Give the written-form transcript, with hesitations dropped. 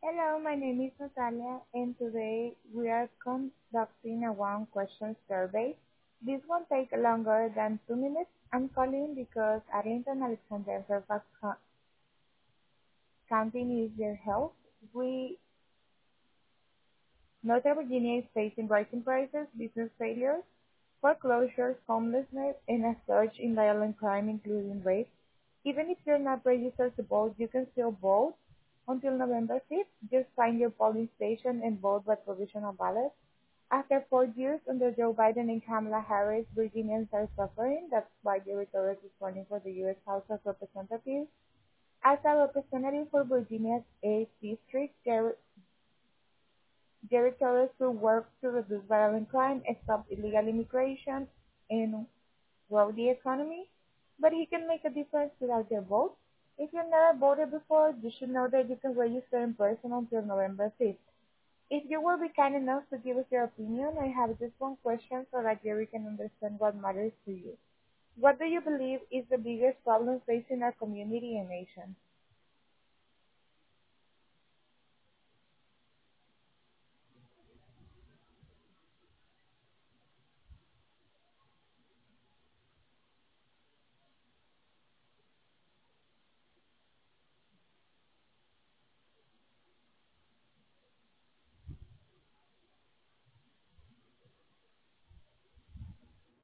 Hello, my name is Natalia, and today we are conducting a one question survey. This won't take longer than 2 minutes. I'm calling because Arlington Alexander Fairfax County needs your help. Northern Virginia is facing rising prices, business failures, foreclosures, homelessness, and a surge in violent crime, including rape. Even if you're not registered to vote, you can still vote until November 5th. Just find your polling station and vote by provisional ballot. After 4 years under Joe Biden and Kamala Harris, Virginians are suffering. That's why Jerry Torres is running for the U.S. House of Representatives. As a representative for Virginia's 8th District, Jerry Torres will work to reduce violent crime, stop illegal immigration, and grow the economy. But he can make a difference without your vote. If you've never voted before, you should know that you can register in person until November 5th. If you will be kind enough to give us your opinion, I have just one question so that Jerry can understand what matters to you. What do you believe is the biggest problem facing our community and nation?